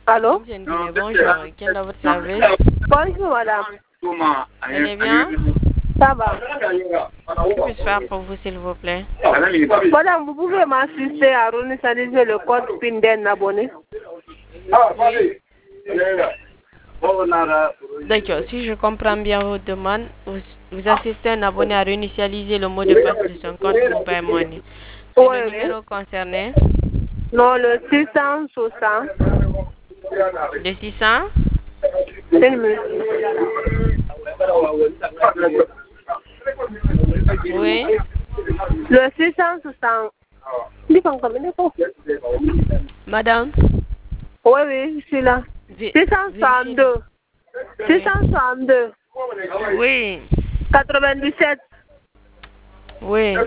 Allô? Bonjour, quel est votre service? Bonjour, madame. Vous allez bien? Ça va. Que puis-je faire pour vous, s'il vous plaît? Madame, vous pouvez m'assister à réinitialiser le code PIN d'un abonné? D'accord, si je comprends bien votre demande, vous assistez un abonné à réinitialiser le mot de passe de son compte Mobile Money. C'est Oui, le oui. numéro concerné? Non, le 660. Le 600? Une minute. Oui. Le 660. Dis comme ça. Madame? Oui, oui, je suis là. Vérifiez. 662. 662. Oui. 97. Oui.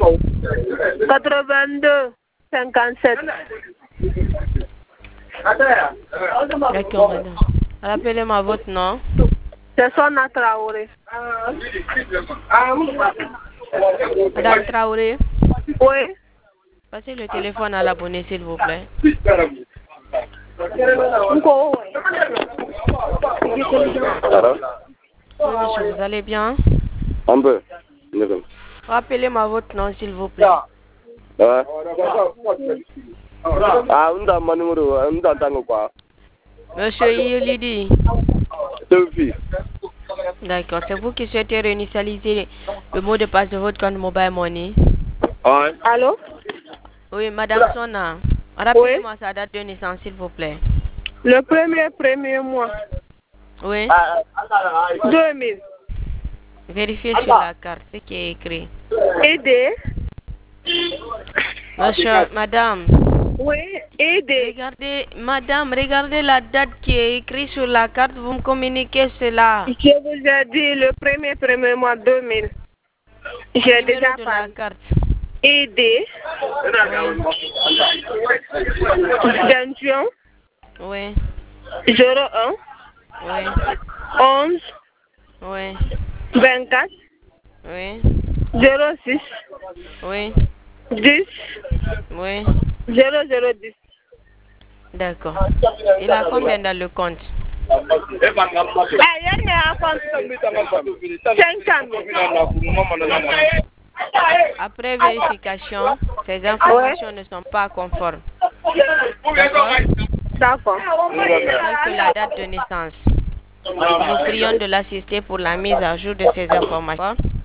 82. 57. D'accord, madame. Rappelez-moi votre nom. C'est Sona Traoré. Madame Traoré, Oui. passez le téléphone à l'abonné, s'il vous plaît. Alors? Oui, monsieur, vous allez bien? Un peu. Rappelez-moi votre nom, s'il vous plaît. Ouais. Ah, on a mon numéro, on a tango quoi? Monsieur Yulidi. Sophie. D'accord, c'est vous qui souhaitez réinitialiser le mot de passe de votre compte Mobile Money? Ouais. Allô? Oui, madame Sona. Rappelez-moi sa date de naissance, s'il vous plaît. Le premier mois. Oui. 2000. Vérifiez sur la carte ce qui est écrit. Aidé. Monsieur, madame. Oui, aidé. Regardez la date qui est écrite sur la carte, vous me communiquez cela. Je vous ai dit le premier mois 2000. J'ai déjà de la parlé. carte. Aidé. Extension. Oui. 01. Oui. 11. Oui. 24. Oui. 06. Oui. 10. Oui. 0010. D'accord. Il a combien dans le compte? Après vérification, ces informations ne sont pas conformes. D'accord. Telle que la date de naissance. Nous prions de l'assister pour la mise à jour de ces informations.